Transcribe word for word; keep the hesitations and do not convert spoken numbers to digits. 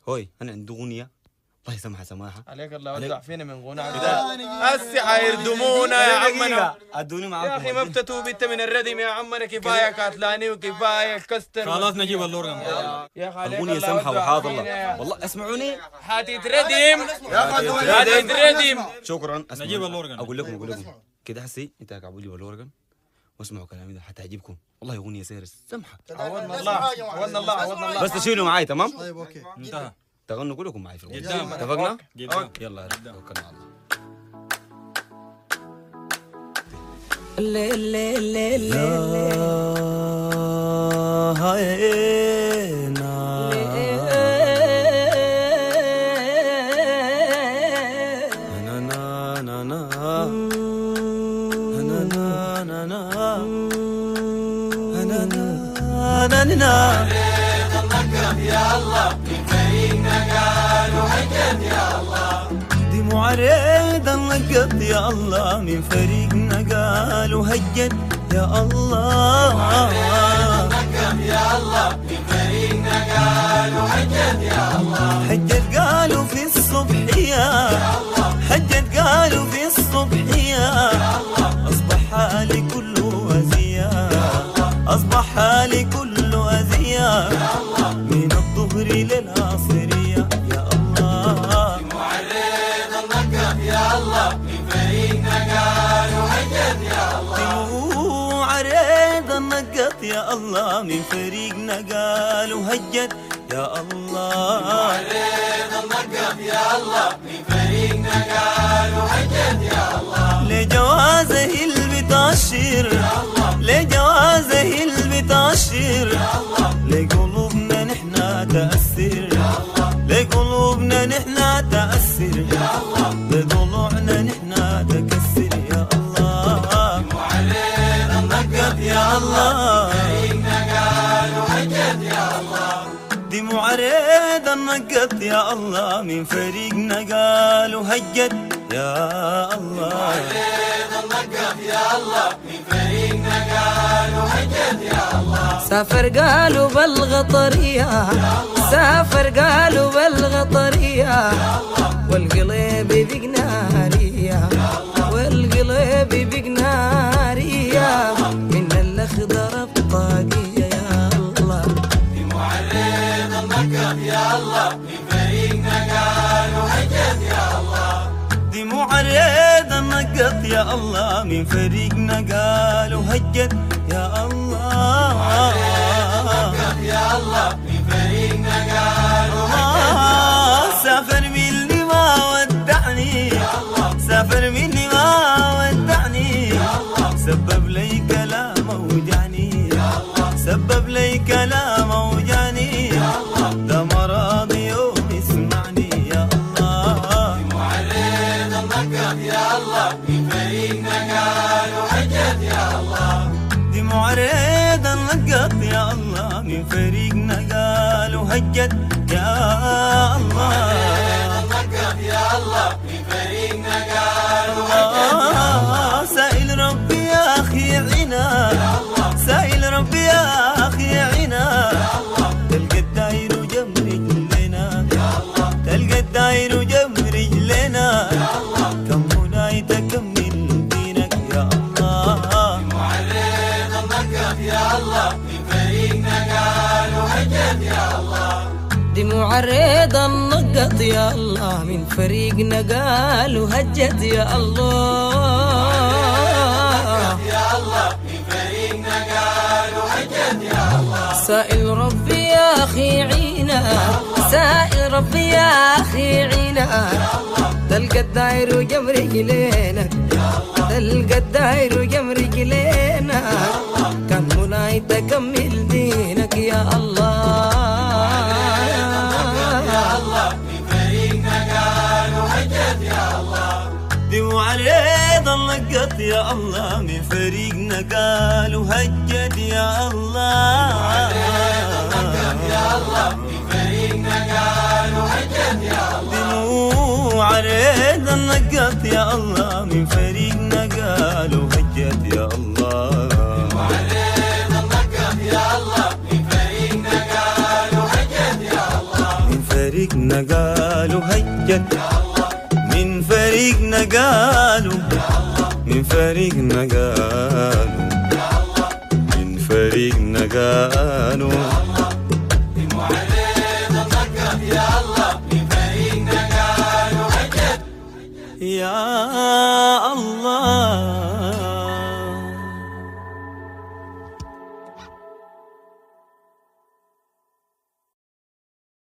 هوي انا عندي اغنيه الله يسامحها سماحه عليك الله ودع فينا من غنى هسي حيردمونا يا عمنا. ادوني معاكم يا اخي ما بتتو بنت من الردم يا عمنا، كفايه كاتلاني وكفايه كستر. خلاص نجيب الاورجن يا اخي عليك اغنيه الله سمحه ودع وحاضر فينا. الله والله اسمعوني حتتردم حتتردم. شكرا. نجيب الاورجن. اقول لكم اقول لكم كده حسي انت قاعد جيب الاورجن واسمعوا كلامي ده حتعجبكم والله اغنيه سير سمحه. عوضنا الله عوضنا الله عوضنا الله. بس تشيلوا معاي تمام؟ طيب اوكي انتهى. تغنوا كلكم معاي في الاغنيه قدام. اتفقنا؟ قدام. يلا توكلنا على الله. ليل ليل ليل معرض النقط يا الله من فريقنا قالوا هجد يا الله. معرض النقط يا الله من فريقنا قالوا هجد يا الله. هجد قالوا في الصبحية هجد قالوا في الصبحية أصبح حالي كله أذية أصبح حالي كله أذية من الظهر للعصرية يا الله. يا الله من فريقنا قالوا هجد يا الله. معرض النقط يا الله من فريقنا قالوا هجد يا الله. معرض النقط يا الله من فريقنا قالوا هجد يا الله. لجوازه البتاشر لجوازه البتاشر لقلوبنا نحنا تأثر لقلوبنا نحنا تأثر بضلوعنا نحنا تكسر يا الله. معرض النقط يا الله فريقنا قالوا هجد يا الله. دي معرض النقط يا الله من فريقنا قالوا هجد يا الله. معرض النقط يا الله من فريقنا قالوا هجد يا الله. سافر قالوا بالغطرية سافر قالوا بالغطرية والقلب بقنارية والقلب بقنارية من الأخضر الطاقية يا الله. بمعرض النقط يا الله من فريقنا قالوا هجد يا الله. دي معرض النقط يا الله من فريقنا قالوا هجد يا الله. معرض يا الله من فريقنا قالوا هجد. سافر مني ما ودعني سافر مني ما ودعني سبب لي كلام اوجعني سبب لي كلام اوجعني ده مرض يوم اسمعني يا الله. معرض النقط يا الله من فريقنا قالوا هجد يا الله. دي معرض النقط يا الله من فريقنا قالوا هجد يا الله. النقط يا الله من فريقنا قالوا هجد. سائل ربي يا اخي عنا سائل ربي يا اخي عنا تلقى الداير وجنب رجلنا تلقى الداير وجنب رجلنا كم مناي تكمل دينك يا الله. معرض النقط يا الله من فريقنا قالوا هجد يا الله. دي معرض النقط يا الله من فريقنا قالوا هجد يا الله. يا الله من فريقنا قالوا هجد يا الله. سائل ربي يا أخي عينا سائل ربي يا أخي عينا تلقى الداير وجم رجلينا تلقى الداير وجم رجلينا كان مناي تكمل دينك يا الله. يا الله من فريقنا قالوا هجد يا الله. دي معرض النقط يا الله من فريقنا قالوا هجد يا الله. يا الله من فريقنا قالوا هجد يا الله. معرض النقط يا الله من فريقنا قالوا هجد يا الله. معرض النقط يا الله من فريقنا قالوا هجد يا الله. من فريق فريقنا قالوا هيا من فريقنا قالوا من فريقنا قالوا من فريقنا قالوا يا